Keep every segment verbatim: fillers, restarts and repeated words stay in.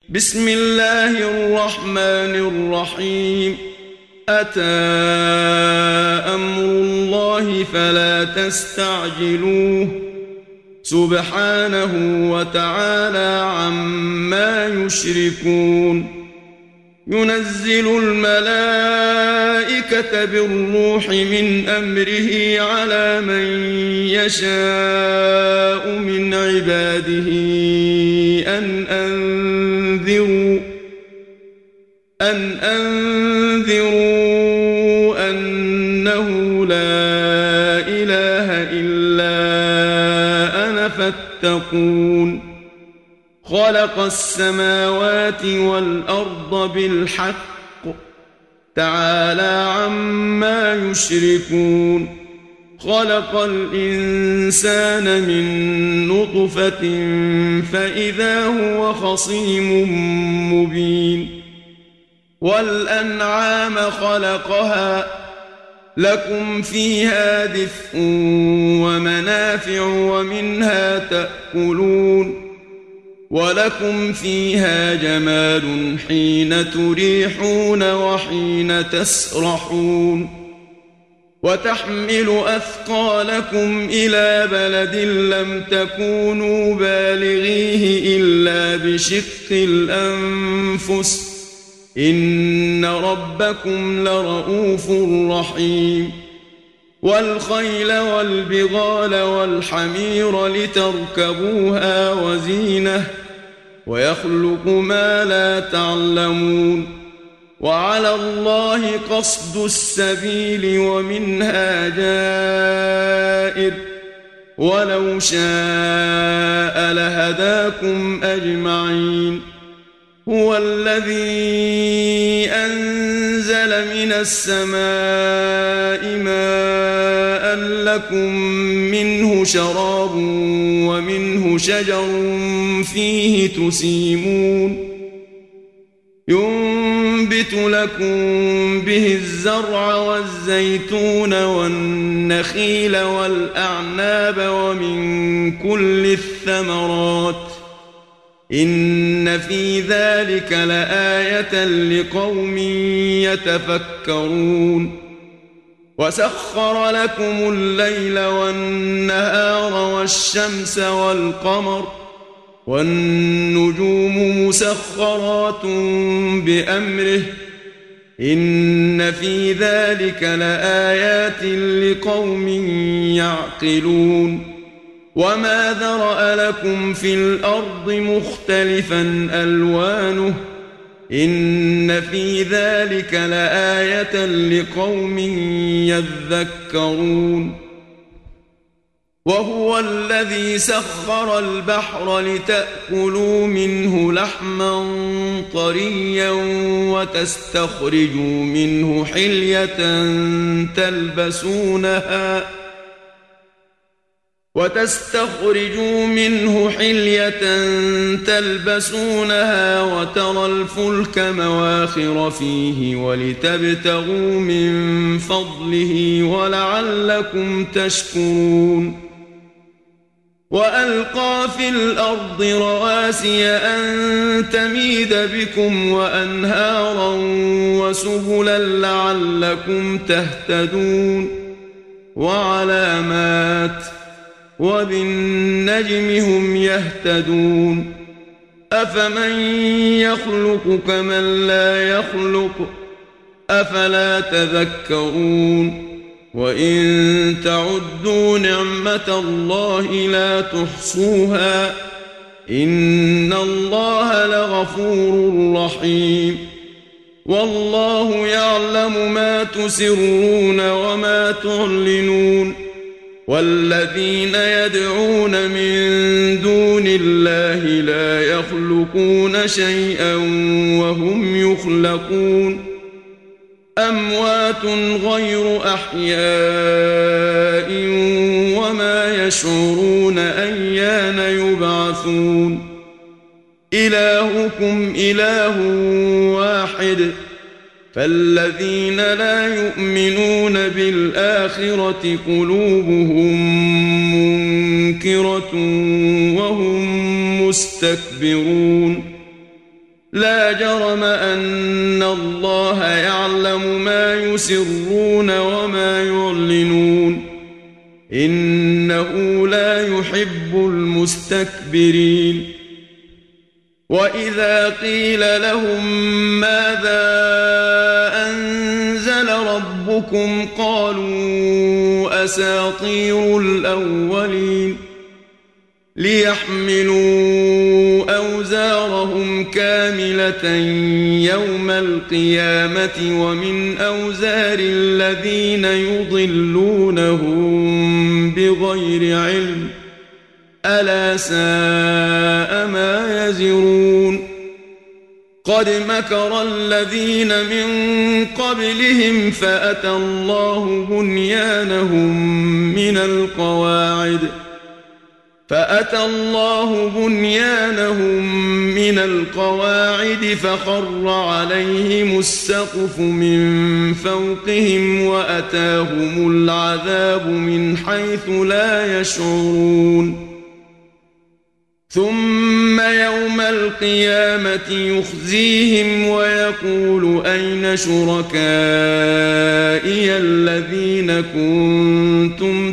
بسم الله الرحمن الرحيم أتى أمر الله فلا تستعجلوه سبحانه وتعالى عما يشركون ينزل الملائكة بالروح من أمره على من يشاء من عباده أن أنذروا أن أنذروا أنه لا إله إلا أنا فاتقون خلق السماوات والأرض بالحق تعالى عما يشركون خلق الإنسان من نطفة فإذا هو خصيم مبين والأنعام خلقها لكم فيها دفء ومنافع ومنها تأكلون ولكم فيها جمال حين تريحون وحين تسرحون وتحمل أثقالكم إلى بلد لم تكونوا بالغيه إلا بشق الأنفس إن ربكم لرؤوف رحيم والخيل والبغال والحمير لتركبوها وزينة ويخلق ما لا تعلمون وعلى الله قصد السبيل ومنها جائر ولو شاء لهداكم أجمعين هو الذي أنزل من السماء ماء لكم منه شراب ومنه شجر فيه تسيمون ينبت لكم به الزرع والزيتون والنخيل والأعناب ومن كل الثمرات إن في ذلك لآية لقوم يتفكرون وسخر لكم الليل والنهار والشمس والقمر والنجوم مسخرات بأمره إن في ذلك لآيات لقوم يعقلون وما ذرأ لكم في الأرض مختلفا ألوانه إن في ذلك لآية لقوم يذكرون وهو الذي سخر البحر لتأكلوا منه لحما طريا وتستخرجوا منه حلية تلبسونها وتستخرجوا منه حلية تلبسونها وترى الفلك مواخر فيه ولتبتغوا من فضله ولعلكم تشكرون وألقى في الأرض رواسي أن تميد بكم وأنهارا وسبلا لعلكم تهتدون وعلامات وبالنجم هم يهتدون أفمن يخلق كمن لا يخلق أفلا تذكرون وإن تعدوا نعمة الله لا تحصوها إن الله لغفور رحيم والله يعلم ما تسرون وما تعلنون والذين يدعون من دون الله لا يخلقون شيئا وهم يخلقون أموات غير أحياء وما يشعرون أيان يبعثون إلهكم إله واحد فالذين لا يؤمنون بالآخرة قلوبهم منكرة وهم مستكبرون لا جرم أن الله يعلم ما يسرون وما يعلنون إنه لا يحب المستكبرين وإذا قيل لهم ماذا أنزل ربكم قالوا أساطير الأولين ليحملوا أوزارهم كاملة يوم القيامة ومن أوزار الذين يضلونهم بغير علم ألا ساء ما يزرون قد مكر الذين من قبلهم فأتى الله بنيانهم من القواعد فأتى الله بنيانهم من القواعد فخر عليهم السقف من فوقهم وأتاهم العذاب من حيث لا يشعرون ثم يوم القيامة يخزيهم ويقول أين شركائي الذين كنتم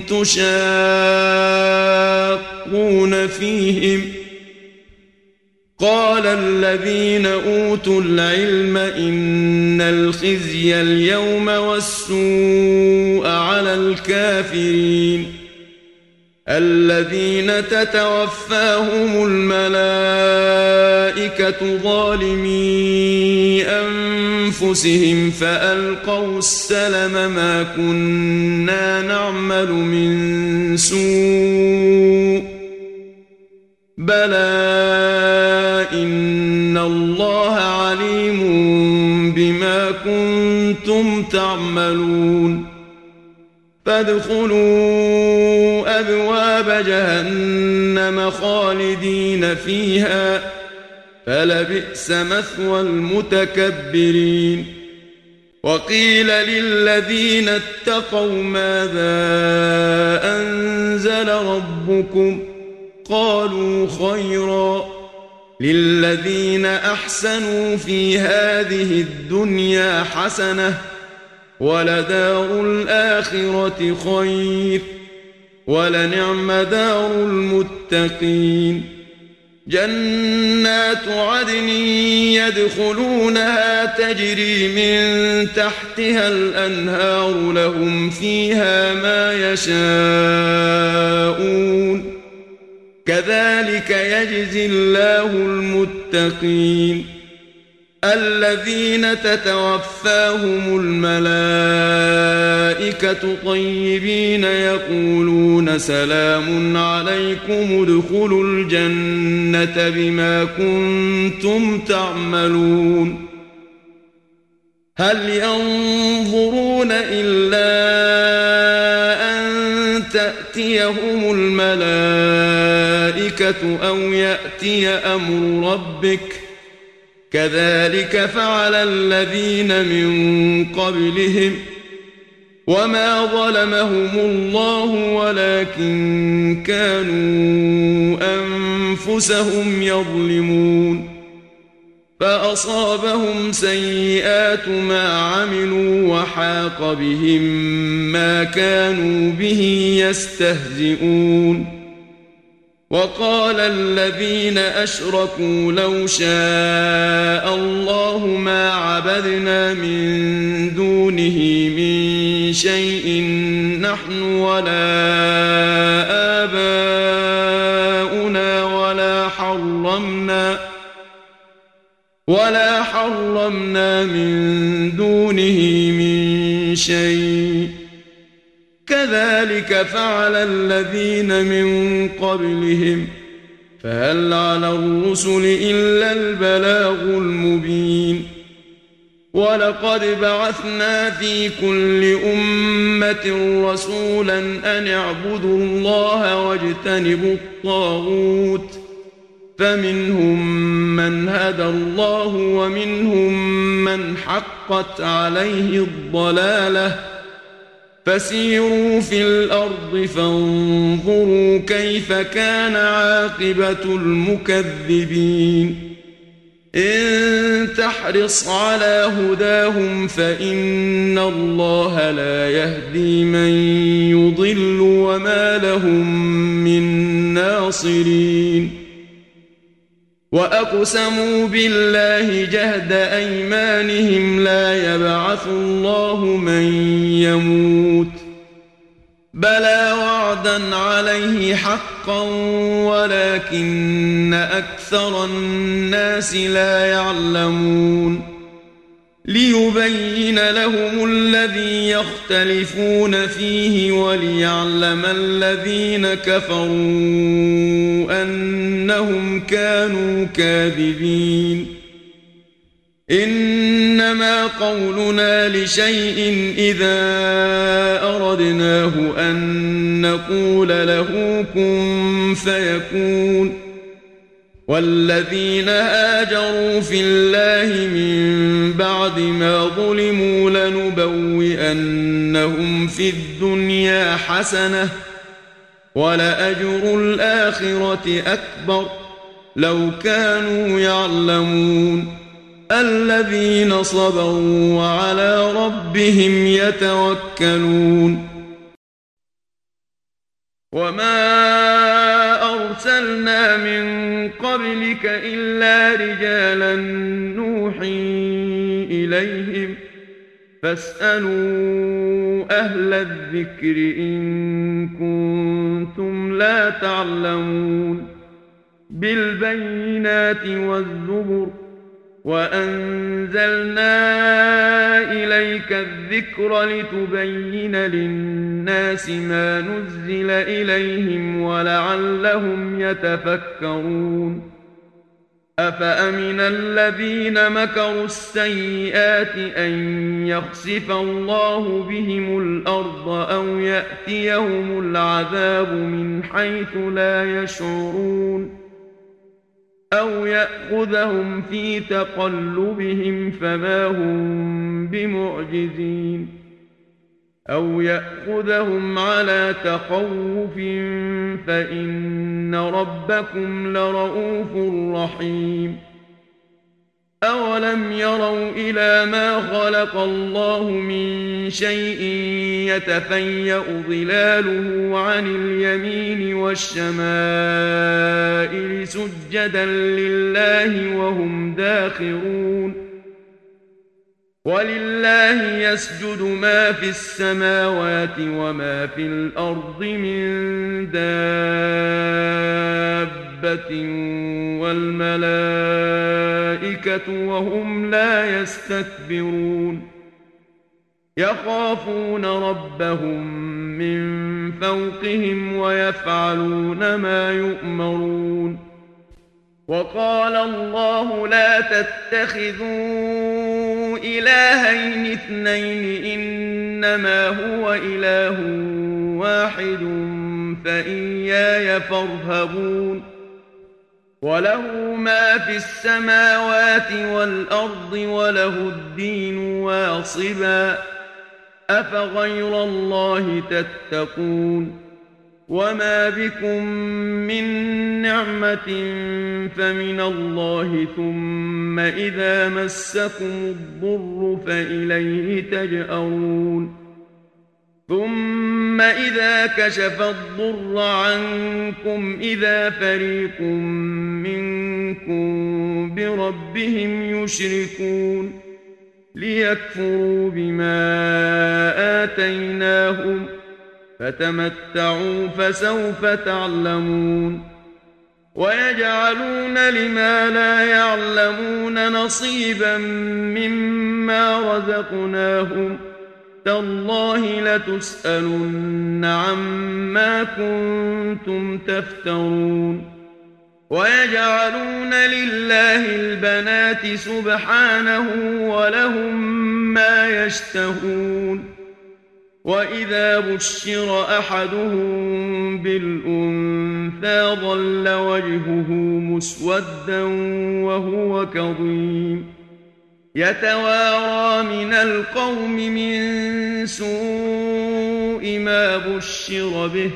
تشاقون فيهم قال الذين أوتوا العلم إن الخزي اليوم والسوء على الكافرين الذين تتوفاهم الملائكة ظالمي أنفسهم فألقوا السلم ما كنا نعمل من سوء بلى إن الله عليم بما كنتم تعملون فادخلوا أبواب جهنم خالدين فيها فلبئس مثوى المتكبرين وقيل للذين اتقوا ماذا أنزل ربكم قالوا خيرا للذين أحسنوا في هذه الدنيا حسنة ولدار الآخرة خير ولنعم دار المتقين جنات عدن يدخلونها تجري من تحتها الأنهار لهم فيها ما يشاءون كذلك يجزي الله المتقين الذين تتوفاهم الملائكة طيبين يقولون سلام عليكم ادخلوا الجنة بما كنتم تعملون هل ينظرون إلا أن تأتيهم الملائكة أو يأتي أمر ربك كذلك فعل الذين من قبلهم وما ظلمهم الله ولكن كانوا أنفسهم يظلمون فأصابهم سيئات ما عملوا وحاق بهم ما كانوا به يستهزئون وقال الذين أشركوا لو شاء الله ما عبدنا من دونه من شيء نحن ولا آباؤنا ولا حرمنا ولا حرمنا من دونه من شيء كذلك فعل الذين من قبلهم فهل على الرسل إلا البلاغ المبين ولقد بعثنا في كل أمة رسولا أن اعبدوا الله واجتنبوا الطاغوت فمنهم من هدى الله ومنهم من حقت عليه الضلالة فسيروا في الأرض فانظروا كيف كان عاقبة المكذبين إن تحرص على هداهم فإن الله لا يهدي من يضل وما لهم من ناصرين وأقسموا بالله جهد أيمانهم لا يبعث الله من يموت بلى وعدا عليه حقا ولكن أكثر الناس لا يعلمون ليبين لهم الذي يختلفون فيه وليعلم الذين كفروا أنهم كانوا كاذبين إنما قولنا لشيء إذا أردناه أن نقول له كن فيكون والذين هاجروا في الله من بعد ما ظلموا لنبوئنهم في الدنيا حسنة ولأجر الآخرة أكبر لو كانوا يعلمون الذين صبروا وعلى ربهم يتوكلون وما أرسلنا من قبلك إلا رجالا نوحي إليهم فاسألوا أهل الذكر إن كنتم لا تعلمون بالبينات والزبر وأنزلنا إليك الذكر لتبين للناس ما نزل إليهم ولعلهم يتفكرون أفأمن الذين مكروا السيئات أن يخسف الله بهم الأرض أو يأتيهم العذاب من حيث لا يشعرون أو يأخذهم في تقلبهم فما هم بمعجزين أو يأخذهم على تخوف فإن ربكم لرؤوف رحيم أولم يروا إلى ما خلق الله من شيء يتفيأ ظلاله عن اليمين والشمائل سجدا لله وهم داخرون ولله يسجد ما في السماوات وما في الأرض من دابة والملائكة وهم لا يستكبرون يخافون ربهم من فوقهم ويفعلون ما يؤمرون وقال الله لا تتخذوا إلهين اثنين إنما هو إله واحد فإياي فارهبون وله ما في السماوات والأرض وله الدين واصبا أفغير الله تتقون وما بكم من نعمة فمن الله ثم إذا مسكم الضر فإليه تجأرون ثم إذا كشف الضر عنكم إذا فريق منكم بربهم يشركون ليكفروا بما آتيناهم فتمتعوا فسوف تعلمون ويجعلون لما لا يعلمون نصيبا مما رزقناهم تالله لتسألن عما كنتم تفترون ويجعلون لله البنات سبحانه ولهم ما يشتهون وإذا بشر أحدهم بالأنثى ظل وجهه مسودا وهو كظيم يتوارى من القوم من سوء ما بشر به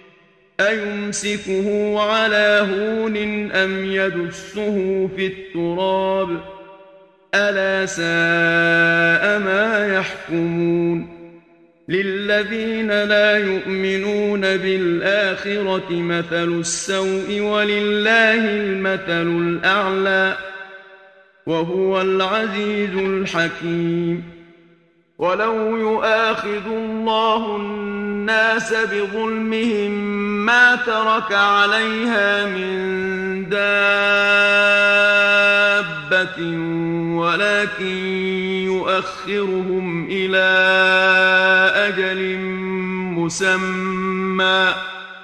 أيمسكه على هون أم يدسه في التراب ألا ساء ما يحكمون للذين لا يؤمنون بالآخرة مثل السوء ولله المثل الأعلى وهو العزيز الحكيم ولو يؤاخذ الله الناس بظلمهم ما ترك عليها من دابة ولكن يؤخرهم إلى أجل مسمى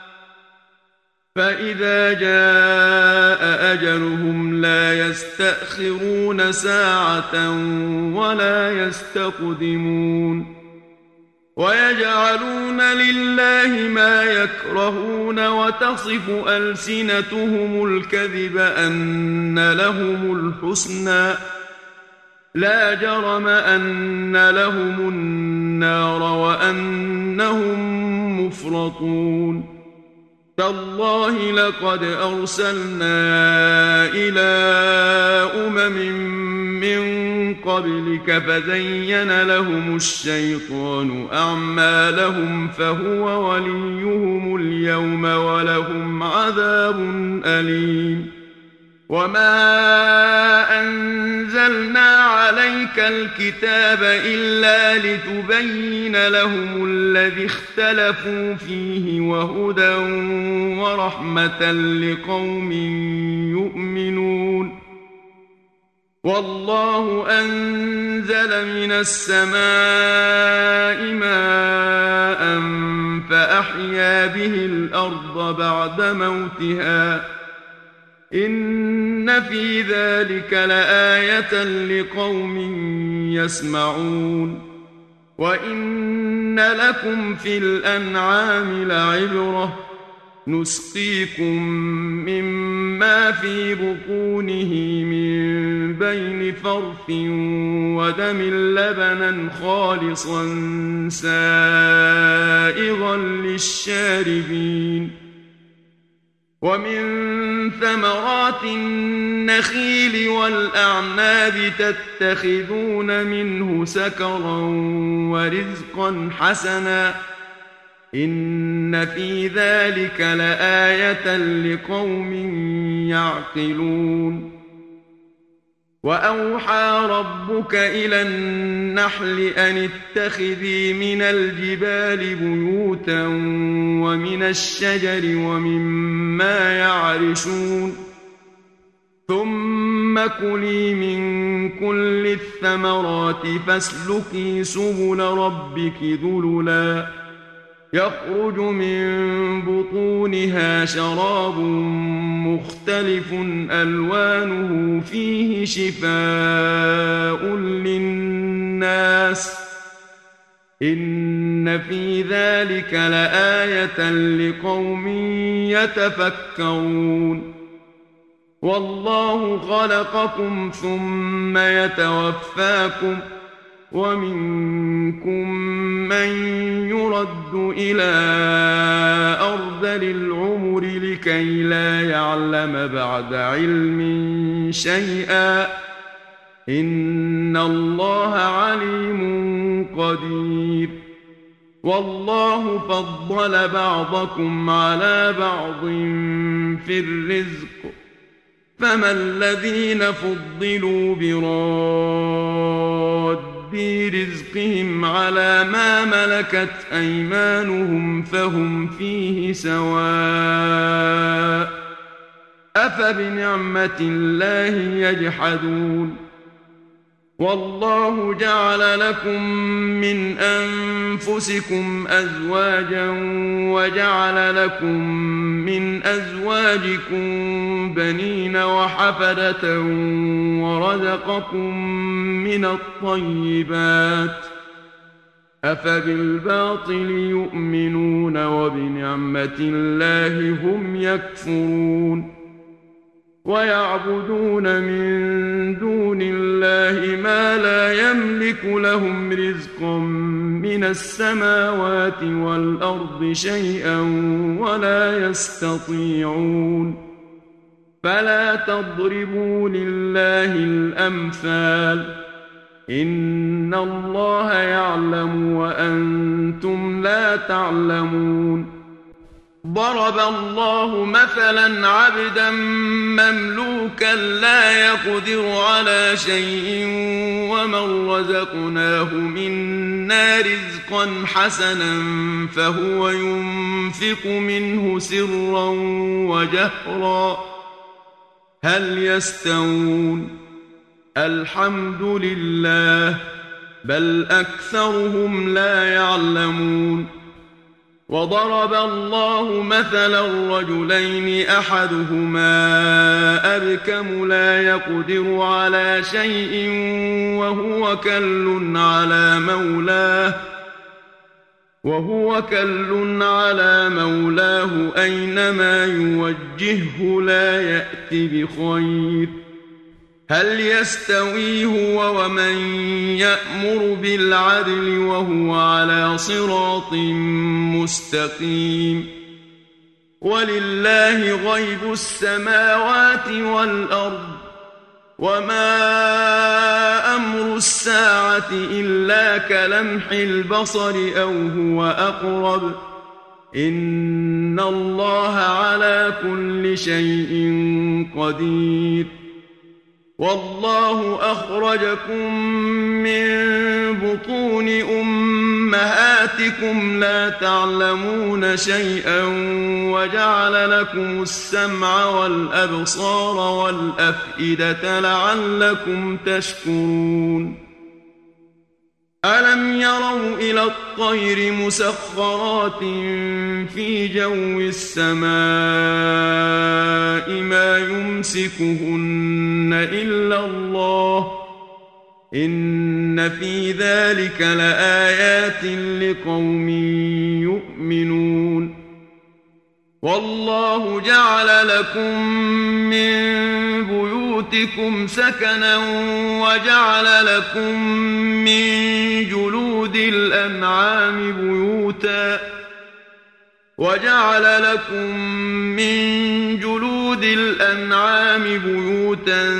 فإذا جاء أجلهم لا يستأخرون ساعة ولا يستقدمون ويجعلون لله ما يكرهون وتصف ألسنتهم الكذب أن لهم الحسنى لا جرم أن لهم النار وأنهم مفرطون تالله لقد أرسلنا إلى أمم من قبلك فزين لهم الشيطان أعمالهم فهو وليهم اليوم ولهم عذاب أليم وما أنزلنا عليك الكتاب إلا لتبين لهم الذي اختلفوا فيه وهدى ورحمة لقوم يؤمنون والله أنزل من السماء ماء فأحيا به الأرض بعد موتها إن في ذلك لآية لقوم يسمعون وإن لكم في الأنعام لعبرة نسقيكم مما في بطونه من بين فرث ودم لبنا خالصا سائغا للشاربين ومن ثمرات النخيل والأعناب تتخذون منه سكرا ورزقا حسنا إن في ذلك لآية لقوم يعقلون وأوحى ربك إلى النحل أن اتخذي من الجبال بيوتا ومن الشجر ومما يعرشون ثم كلي من كل الثمرات فاسلكي سبل ربك ذللا يخرج من بطونها شراب مختلف ألوانه فيه شفاء للناس إن في ذلك لآية لقوم يتفكرون والله خلقكم ثم يتوفاكم ومنكم من يرد إلى أرذل العمر لكي لا يعلم بعد علم شيئا إن الله عليم قدير والله فضل بعضكم على بعض في الرزق فما الذين فضلوا براد برزقهم على ما ملكت أيمانهم فهم فيه سواء أفبنعمة الله يجحدون والله جعل لكم من أنفسكم أزواجا وجعل لكم من أزواجكم بنين وحفدة ورزقكم من الطيبات أفبالباطل يؤمنون وبنعمة الله هم يكفرون ويعبدون من دون الله ما لا يملك لهم رزقا من السماوات والأرض شيئا ولا يستطيعون فلا تضربوا لله الأمثال إن الله يعلم وأنتم لا تعلمون ضرب الله مثلا عبدا مملوكا لا يقدر على شيء ومن رزقناه منا رزقا حسنا فهو ينفق منه سرا وجهرا هل يستوون الحمد لله بل أكثرهم لا يعلمون وضرب الله مثلا رجلين أحدهما أبكم لا يقدر على شيء وهو كل على مولاه وهو كل على مولاه أينما يوجهه لا يأتي بخير هل يستوي هو ومن يأمر بالعدل وهو على صراط مستقيم ولله غيب السماوات والأرض وما أمر الساعة إلا كلمح البصر أو هو أقرب إن الله على كل شيء قدير والله أخرجكم من بطون أمهاتكم لا تعلمون شيئا وجعل لكم السمع والأبصار والأفئدة لعلكم تشكرون ألم يروا إلى الطير مسخرات في جو السماء ما يمسكهن إلا الله إن في ذلك لآيات لقوم يؤمنون والله جعل لكم من بيوتكم سكنا وجعل لكم من جلود الأنعام بيوتا وجعل لكم من جلود الأنعام بيوتا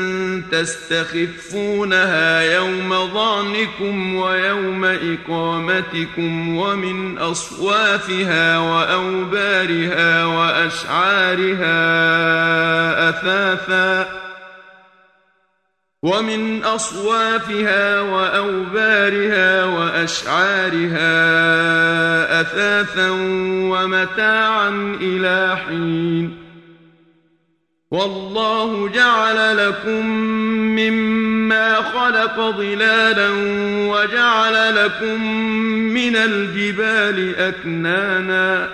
تستخفونها يوم ظعنكم ويوم إقامتكم ومن أصوافها وأوبارها وأشعارها أثاثا ومن أصوافها وأوبارها وأشعارها أثاثا ومتاعا إلى حين والله جعل لكم مما خلق ظلالا وجعل لكم من الجبال أكنانا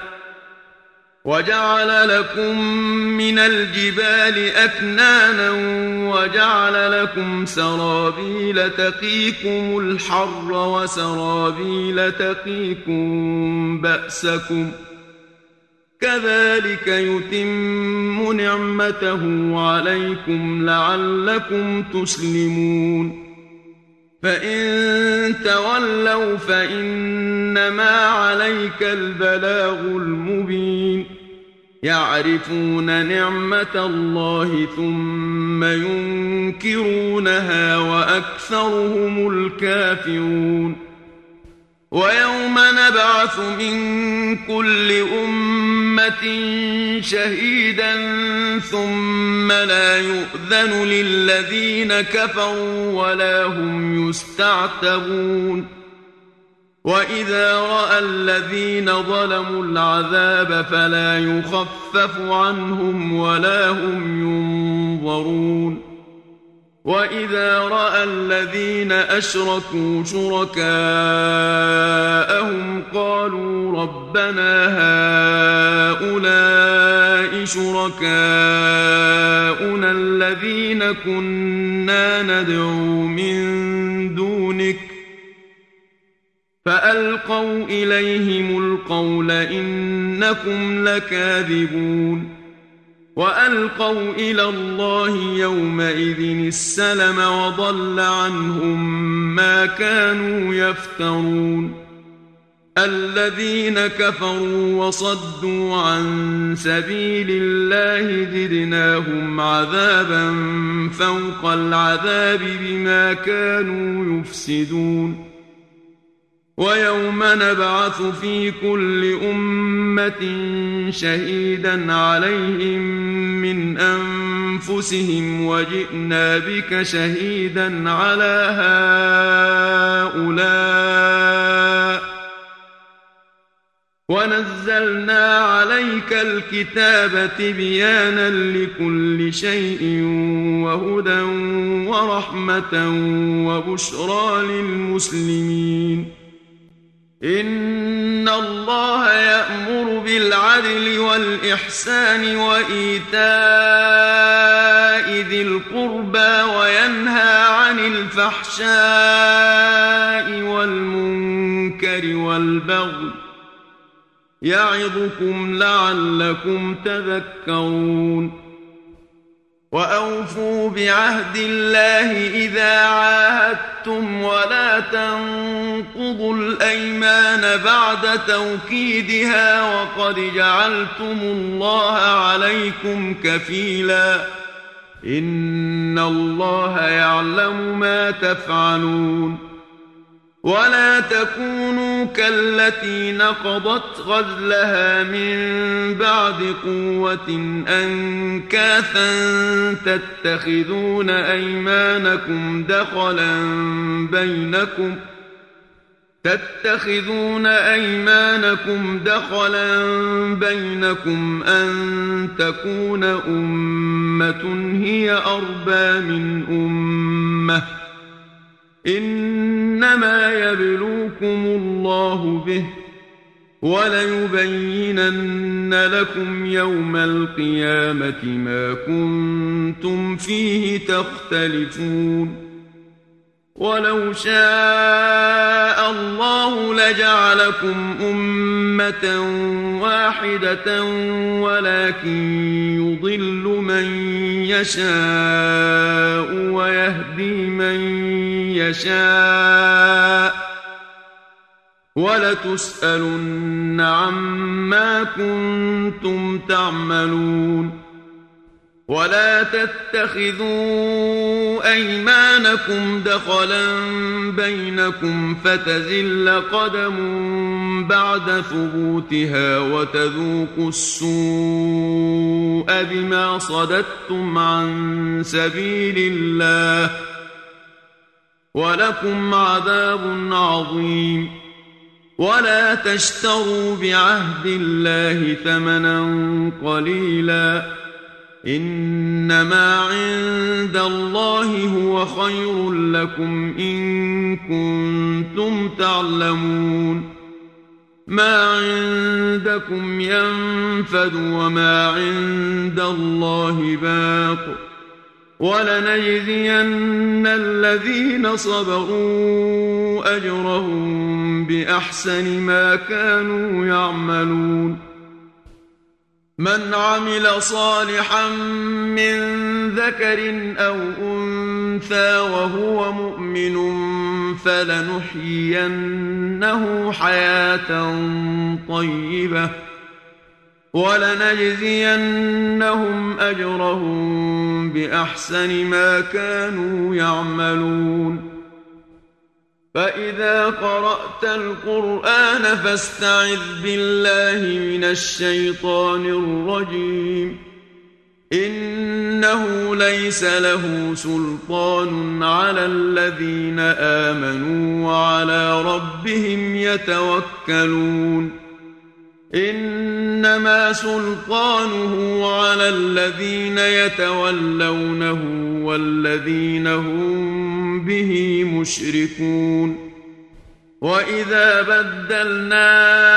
وجعل لكم من الجبال أكنانا وجعل لكم سرابيل تقيكم الحر وسرابيل تقيكم بأسكم كذلك يتم نعمته عليكم لعلكم تسلمون فإن تولوا فإنما عليك البلاغ المبين يعرفون نعمة الله ثم ينكرونها وأكثرهم الكافرون ويوم نبعث من كل أمة شهيدا ثم لا يؤذن للذين كفروا ولا هم يستعتبون وإذا رأى الذين ظلموا العذاب فلا يخفف عنهم ولا هم ينظرون وإذا رأى الذين أشركوا شركاءهم قالوا ربنا هؤلاء شركاؤنا الذين كنا ندعو من دونك فألقوا إليهم القول إنكم لكاذبون وألقوا إلى الله يومئذ السلم وضل عنهم ما كانوا يفترون الذين كفروا وصدوا عن سبيل الله زدناهم عذابا فوق العذاب بما كانوا يفسدون ويوم نبعث في كل أمة شهيدا عليهم من أنفسهم وجئنا بك شهيدا على هؤلاء ونزلنا عليك الكتاب تبيانا لكل شيء وهدى ورحمة وبشرى للمسلمين إن الله يأمر بالعدل والإحسان وإيتاء ذي القربى وينهى عن الفحشاء والمنكر والبغي يعظكم لعلكم تذكرون وأوفوا بعهد الله إذا عاهدتم ولا تنقضوا الأيمان بعد توكيدها وقد جعلتم الله عليكم كفيلا إن الله يعلم ما تفعلون ولا تكونوا كالتي نقضت غزلها من بعد قوة أنكاثا تتخذون أيمانكم دخلا بينكم تتخذون أيمانكم دخلا بينكم أن تكون أمة هي أربى من أمة إنما يبلوكم الله به وليبينن لكم يوم القيامة ما كنتم فيه تختلفون ولو شاء الله لجعلكم أمة واحدة ولكن يضل من يشاء ويهدي من يشاء ولتسألن عما كنتم تعملون ولا تتخذوا أيمانكم دخلا بينكم فتزل قدم بعد ثبوتها وتذوقوا السوء بما صددتم عن سبيل الله ولكم عذاب عظيم ولا تشتروا بعهد الله ثمنا قليلا إنما عند الله هو خير لكم إن كنتم تعلمون ما عندكم ينفد وما عند الله باق ولنجزين الذين صبروا أجرهم بأحسن ما كانوا يعملون من عمل صالحا من ذكر أو أنثى وهو مؤمن فلنحيينه حياة طيبة ولنجزينهم أجرهم بأحسن ما كانوا يعملون فإذا قرأت القرآن فاستعذ بالله من الشيطان الرجيم إنه ليس له سلطان على الذين آمنوا وعلى ربهم يتوكلون إنما سلطانه على الذين يتولونه والذين هم به مشركون وإذا بدلنا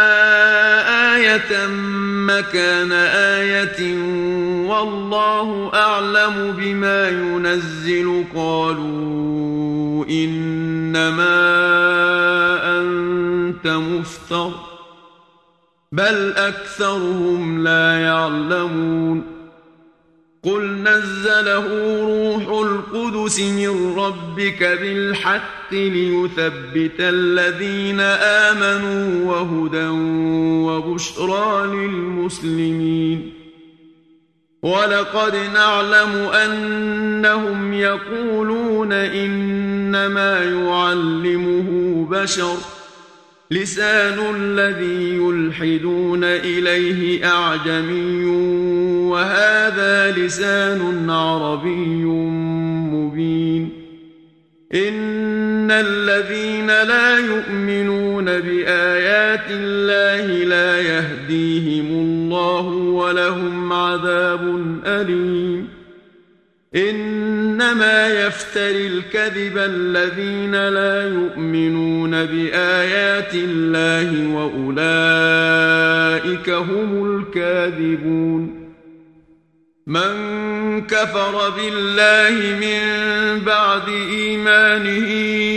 آية مكان آية والله أعلم بما ينزل قالوا إنما أنت مفتر بل أكثرهم لا يعلمون قل نزله روح القدس من ربك بالحق ليثبت الذين آمنوا وهدى وبشرى للمسلمين. ولقد نعلم أنهم يقولون إنما يعلمه بشر لسان الذي يلحدون إليه أعجمي وهذا لسان عربي مبين. إن الذين لا يؤمنون بآيات الله لا يهديهم الله ولهم عذاب أليم. إنما يفتري الكذب الذين لا يؤمنون بآيات الله وأولئك هم الكاذبون. من كفر بالله من بعد إيمانه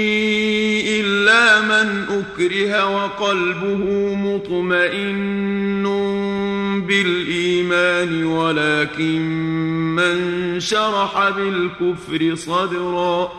إلا من أكره وقلبه مطمئن بالإيمان ولكن من شرح بالكفر صدرا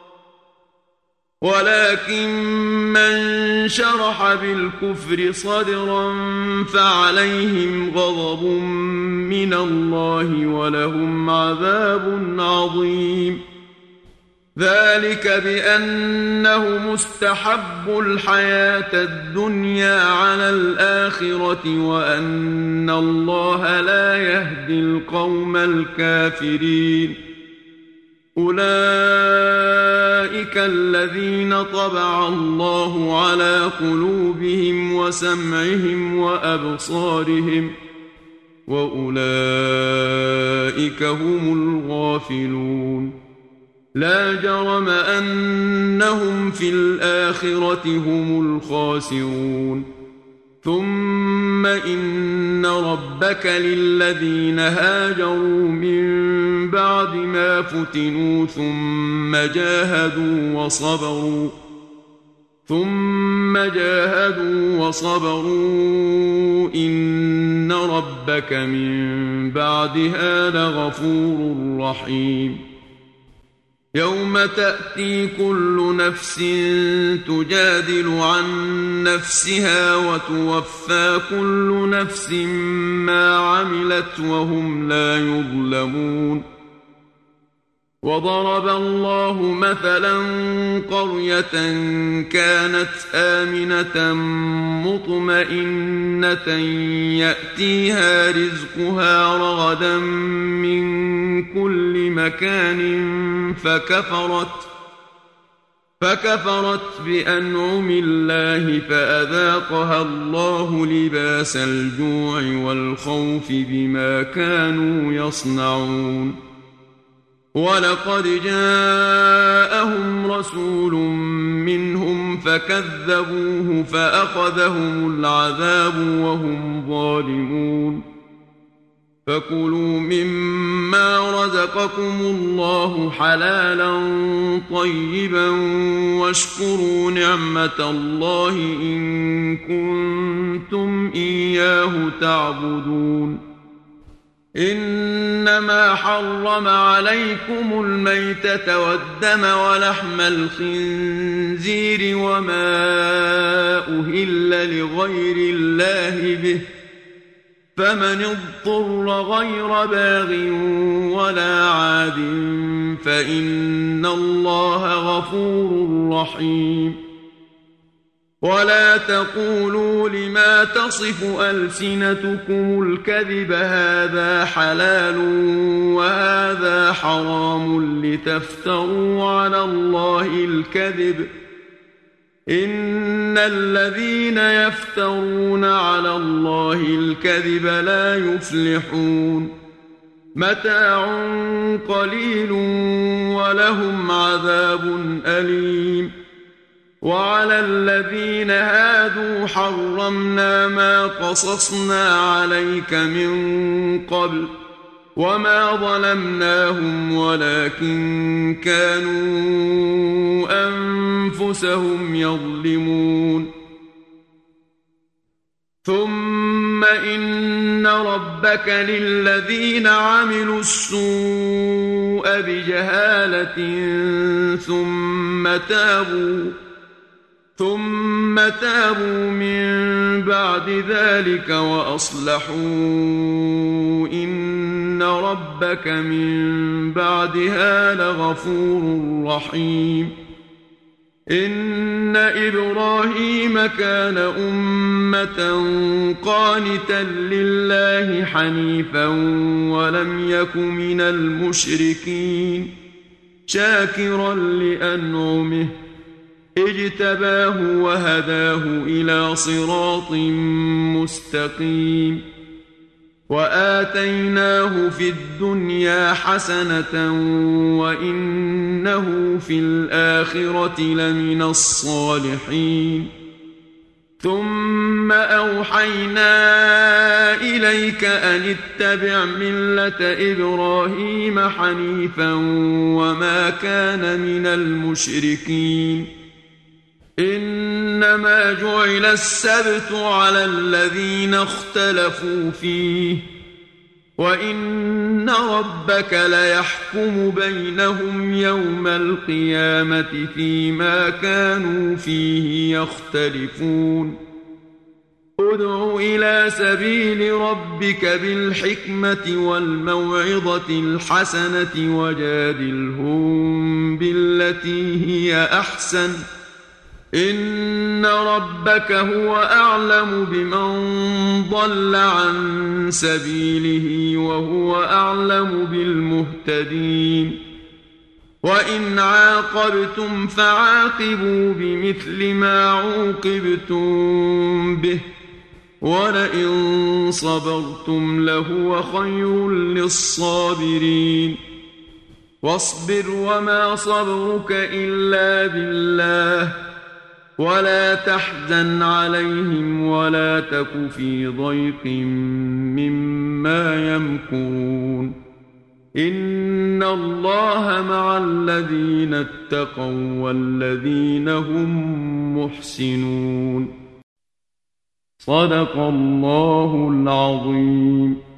ولكن من شرح بالكفر صدرا فعليهم غضب من الله ولهم عذاب عظيم. ذلك بأنه مستحب الحياة الدنيا على الآخرة وأن الله لا يهدي القوم الكافرين. أولئك الذين طبع الله على قلوبهم وسمعهم وأبصارهم وأولئك هم الغافلون. لا جرم أنهم في الآخرة هم الخاسرون. ثم إن ربك للذين هاجروا من بعد ما فتنوا ثم جاهدوا وصبروا ثم جاهدوا وصبروا إن ربك من بعدها لغفور رحيم. يوم تأتي كل نفس تجادل عن نفسها وتوفى كل نفس ما عملت وهم لا يظلمون. وضرب الله مثلا قرية كانت آمنة مطمئنة يأتيها رزقها رغدا من كل مكان فكفرت فكفرت بأنعم الله فأذاقها الله لباس الجوع والخوف بما كانوا يصنعون. ولقد جاءهم رسول منهم فكذبوه فأخذهم العذاب وهم ظالمون. فكلوا مما رزقكم الله حلالا طيبا واشكروا نعمة الله إن كنتم إياه تعبدون. إنما حرم عليكم الميتة والدم ولحم الخنزير وما أهل لغير الله به فمن اضطر غير باغ ولا عاد فإن الله غفور رحيم. ولا تقولوا لما تصف ألسنتكم الكذب هذا حلال وهذا حرام لتفتروا على الله الكذب إن الذين يفترون على الله الكذب لا يفلحون. متاع قليل ولهم عذاب أليم. وعلى الذين هادوا حرمنا ما قصصنا عليك من قبل وما ظلمناهم ولكن كانوا أنفسهم يظلمون. ثم إن إن ربك للذين عملوا السوء بجهالة ثم تابوا ثم تابوا من بعد ذلك وأصلحوا إن ربك من بعدها لغفور رحيم إن إبراهيم كان أمة قانتا لله حنيفا ولم يك من المشركين شاكرا لأنعمه اجتباه وهداه إلى صراط مستقيم وآتيناه في الدنيا حسنة وإنه في الآخرة لمن الصالحين ثم أوحينا إليك أن اتبع ملة إبراهيم حنيفا وما كان من المشركين إنما جعل السبت على الذين اختلفوا فيه وإن ربك ليحكم بينهم يوم القيامة فيما كانوا فيه يختلفون ادع إلى سبيل ربك بالحكمة والموعظة الحسنة وجادلهم بالتي هي أحسن إن ربك هو أعلم بمن ضل عن سبيله وهو أعلم بالمهتدين وإن عاقبتم فعاقبوا بمثل ما عوقبتم به ولئن صبرتم لهو خير للصابرين واصبر وما صبرك إلا بالله ولا تحزن عليهم ولا تك في ضيق مما يمكرون إن الله مع الذين اتقوا والذين هم محسنون صدق الله العظيم.